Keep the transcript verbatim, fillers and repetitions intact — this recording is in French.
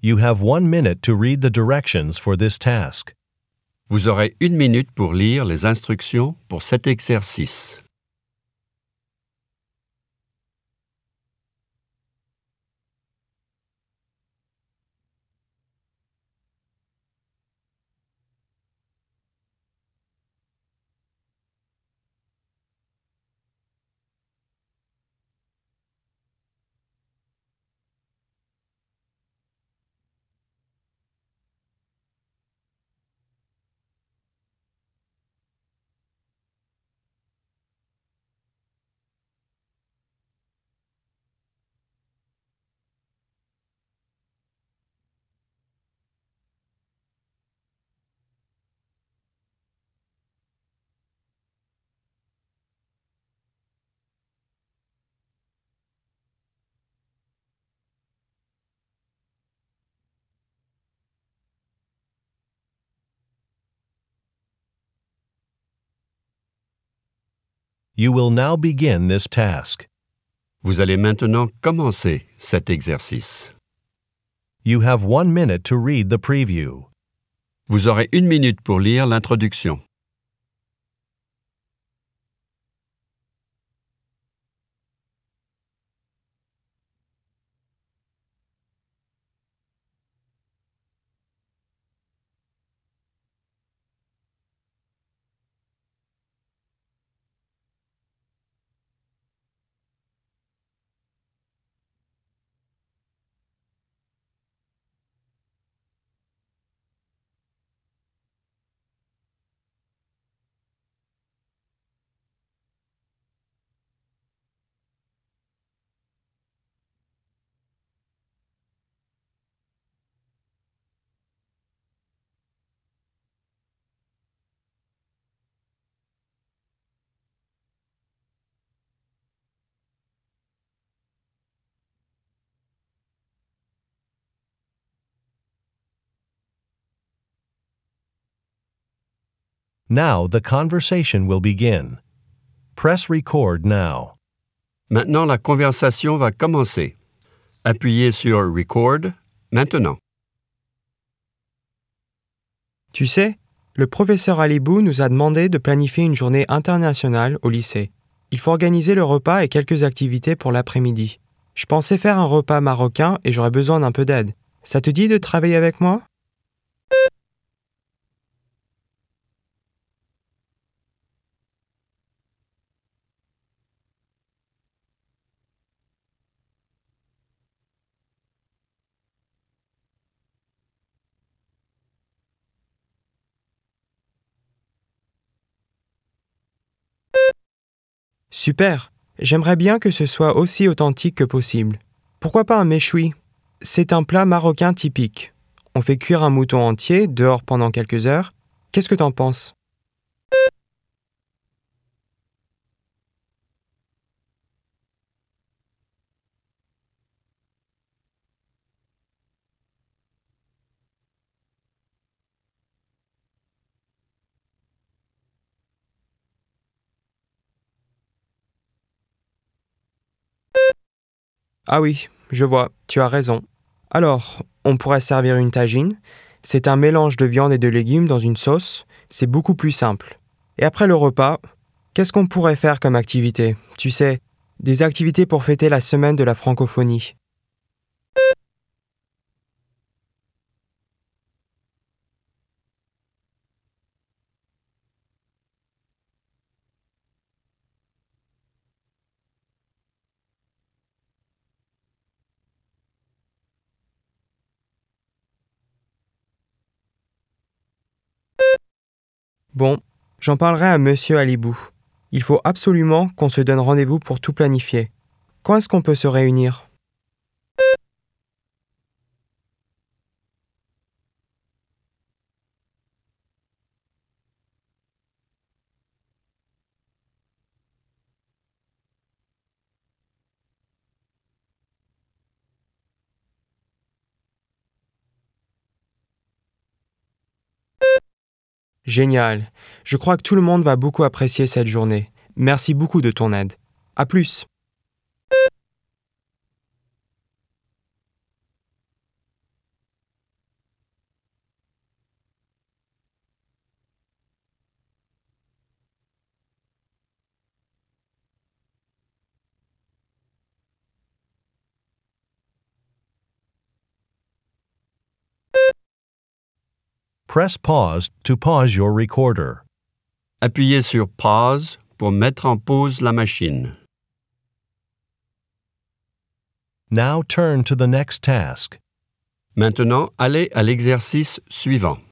You have one minute to read the directions for this task. Vous aurez une minute pour lire les instructions pour cet exercice. You will now begin this task. Vous allez maintenant commencer cet exercice. You have one minute to read the preview. Vous aurez une minute pour lire l'introduction. Now the conversation will begin. Press record now. Maintenant, la conversation va commencer. Appuyez sur Record maintenant. Tu sais, le professeur Alibou nous a demandé de planifier une journée internationale au lycée. Il faut organiser le repas et quelques activités pour l'après-midi. Je pensais faire un repas marocain et j'aurais besoin d'un peu d'aide. Ça te dit de travailler avec moi ? Super! J'aimerais bien que ce soit aussi authentique que possible. Pourquoi pas un méchoui? C'est un plat marocain typique. On fait cuire un mouton entier dehors pendant quelques heures. Qu'est-ce que t'en penses? Ah oui, je vois, tu as raison. Alors, on pourrait servir une tagine. C'est un mélange de viande et de légumes dans une sauce. C'est beaucoup plus simple. Et après le repas, qu'est-ce qu'on pourrait faire comme activité? Tu sais, des activités pour fêter la semaine de la francophonie. Bon, j'en parlerai à Monsieur Alibou. Il faut absolument qu'on se donne rendez-vous pour tout planifier. Quand est-ce qu'on peut se réunir? Génial. Je crois que tout le monde va beaucoup apprécier cette journée. Merci beaucoup de ton aide. À plus. Press pause to pause your recorder. Appuyez sur Pause pour mettre en pause la machine. Now turn to the next task. Maintenant, allez à l'exercice suivant.